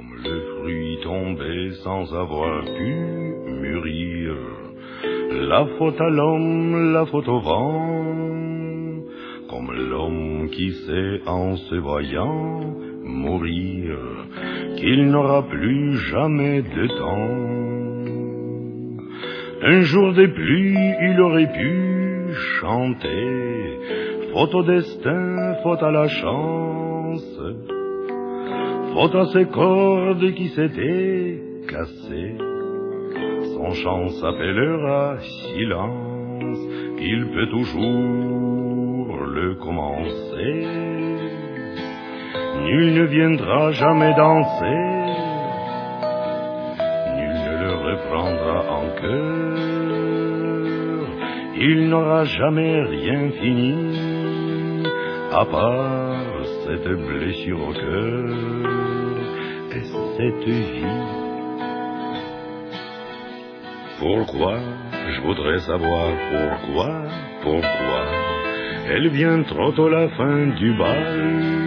Comme le fruit tombé sans avoir pu mûrir, la faute à l'homme, la faute au vent, comme l'homme qui sait en se voyant mourir, qu'il n'aura plus jamais de temps. Un jour des pluies, il aurait pu chanter, faute au destin, faute à la chance, faute à ces cordes qui s'étaient cassées. Son chant s'appellera silence, il peut toujours le commencer. Nul ne viendra jamais danser, nul ne le reprendra en chœur. Il n'aura jamais rien fini, à part cette blessure au cœur et cette vie. Pourquoi, je voudrais savoir pourquoi, elle vient trop tôt la fin du bal.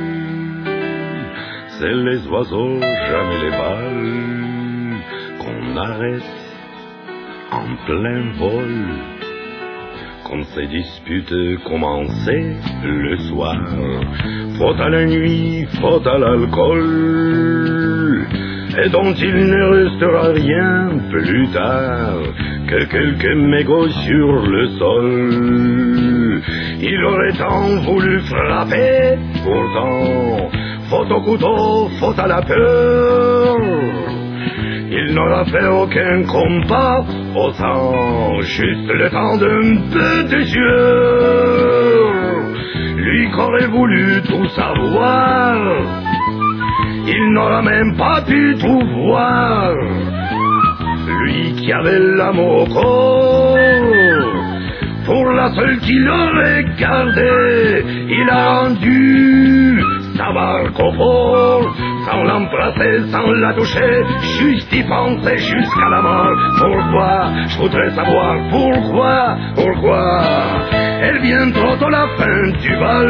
C'est les oiseaux, jamais les balles, qu'on arrête en plein vol. Comme ces disputes commencées le soir, faute à la nuit, faute à l'alcool, et dont il ne restera rien plus tard que quelques mégots sur le sol. Il aurait tant voulu frapper, pourtant, faute au couteau, faute à la peur. Il n'aura fait aucun combat au sang, juste le temps d'un peu de sueur. Lui qu'aurait voulu tout savoir, il n'aura même pas pu tout voir. Lui qui avait l'amour au corps, pour la seule qu'il aurait gardée, il a rendu sa barque au port, sans l'embrasser, sans la toucher, juste y penser jusqu'à la mort. Pourquoi, je voudrais savoir pourquoi, elle vient trop tôt la fin du bal.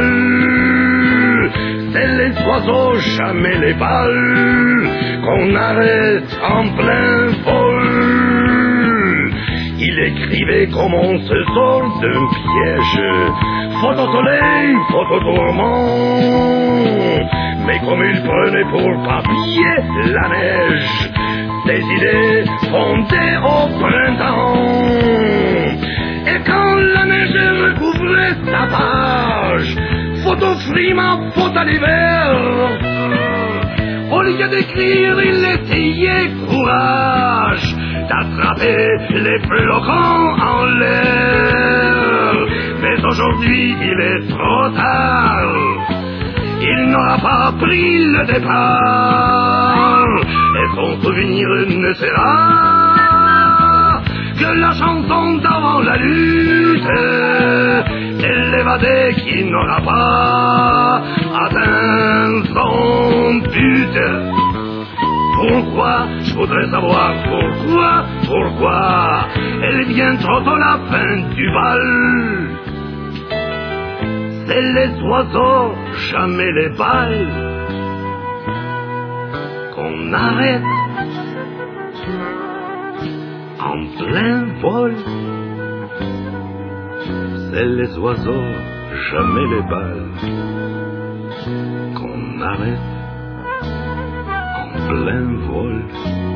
C'est les oiseaux, jamais les balles, qu'on arrête en plein vol. Il écrivait comment on se sort d'un piège, faute au soleil, faute au tourment. Mais comme il prenait pour papier la neige, des idées fondées au printemps. Et quand la neige recouvrait sa page, faute au frima, faute à l'hiver, au lieu d'écrire, il essayait courage d'attraper les flocons en l'air. Mais aujourd'hui, il est trop tard, il n'aura pas pris le départ, et son souvenir ne sera que la chanson d'avant la lutte, et l'évadé qui n'aura pas atteint son but. Pourquoi, je voudrais savoir pourquoi, elle vient trop tôt la fin du bal. C'est les oiseaux, jamais les balles, qu'on arrête en plein vol. C'est les oiseaux, jamais les balles, qu'on arrête en plein vol.